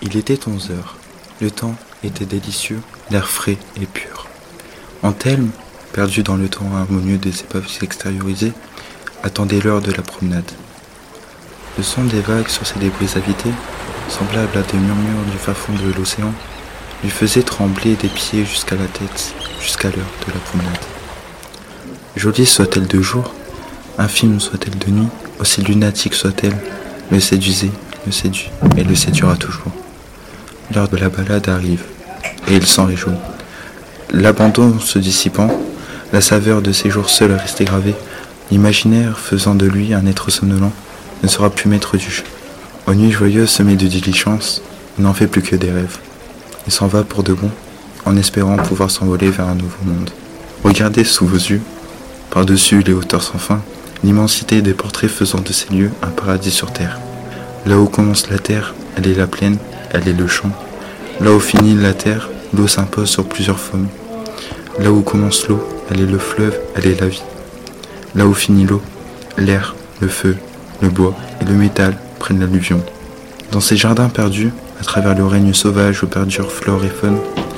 Il était 11 heures. Le temps était délicieux, l'air frais et pur. Anthelme, perdu dans le temps harmonieux des épaves extériorisées, attendait l'heure de la promenade. Le son des vagues sur ces débris avités, semblable à des murmures du fin fond de l'océan, lui faisait trembler des pieds jusqu'à la tête, jusqu'à l'heure de la promenade. Jolie soit-elle de jour, infime soit-elle de nuit, aussi lunatique soit-elle, le séduisait, le séduit et le séduira toujours. L'heure de la balade arrive, et il s'en réjouit. L'abandon se dissipant, la saveur de ses jours seuls restait gravée, l'imaginaire faisant de lui un être somnolent ne sera plus maître du jeu. Aux nuits joyeuses semées de diligences, il n'en fait plus que des rêves. Il s'en va pour de bon, en espérant pouvoir s'envoler vers un nouveau monde. Regardez sous vos yeux, par-dessus les hauteurs sans fin, l'immensité des portraits faisant de ces lieux un paradis sur terre. Là où commence la terre, elle est la plaine, elle est le champ. Là où finit la terre, l'eau s'impose sur plusieurs formes. Là où commence l'eau, elle est le fleuve, elle est la vie. Là où finit l'eau, l'air, le feu, le bois et le métal prennent l'alluvion. Dans ces jardins perdus, à travers le règne sauvage où perdure flore et faune,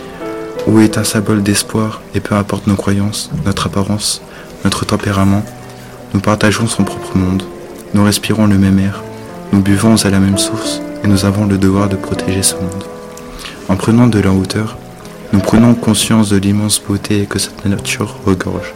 où est un symbole d'espoir et peu importe nos croyances, notre apparence, notre tempérament, nous partageons son propre monde, nous respirons le même air, nous buvons à la même source et nous avons le devoir de protéger ce monde. En prenant de la hauteur, nous prenons conscience de l'immense beauté que cette nature regorge,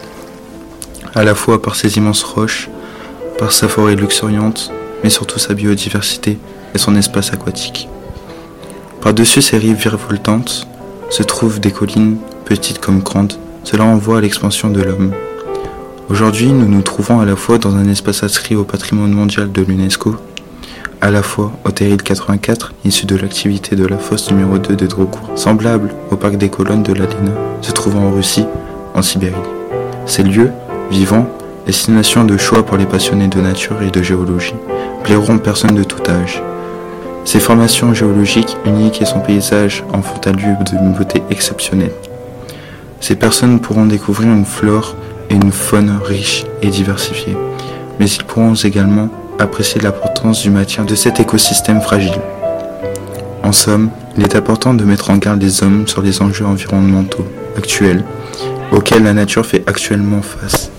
à la fois par ses immenses roches, par sa forêt luxuriante, mais surtout sa biodiversité et son espace aquatique. Par-dessus ces rives virevoltantes se trouvent des collines, petites comme grandes, cela envoie à l'expansion de l'homme. Aujourd'hui, nous nous trouvons à la fois dans un espace inscrit au patrimoine mondial de l'UNESCO, à la fois au terril 84, issu de l'activité de la fosse numéro 2 de Drocourt, semblable au parc des colonnes de l'Alina, se trouvant en Russie, en Sibérie. Ces lieux, vivants, destinations de choix pour les passionnés de nature et de géologie, plairont personne de tout âge. Ces formations géologiques uniques et son paysage en font un lieu d'une beauté exceptionnelle. Ces personnes pourront découvrir une flore et une faune riches et diversifiées, mais ils pourront également apprécier l'importance du maintien de cet écosystème fragile. En somme, il est important de mettre en garde les hommes sur les enjeux environnementaux actuels auxquels la nature fait actuellement face.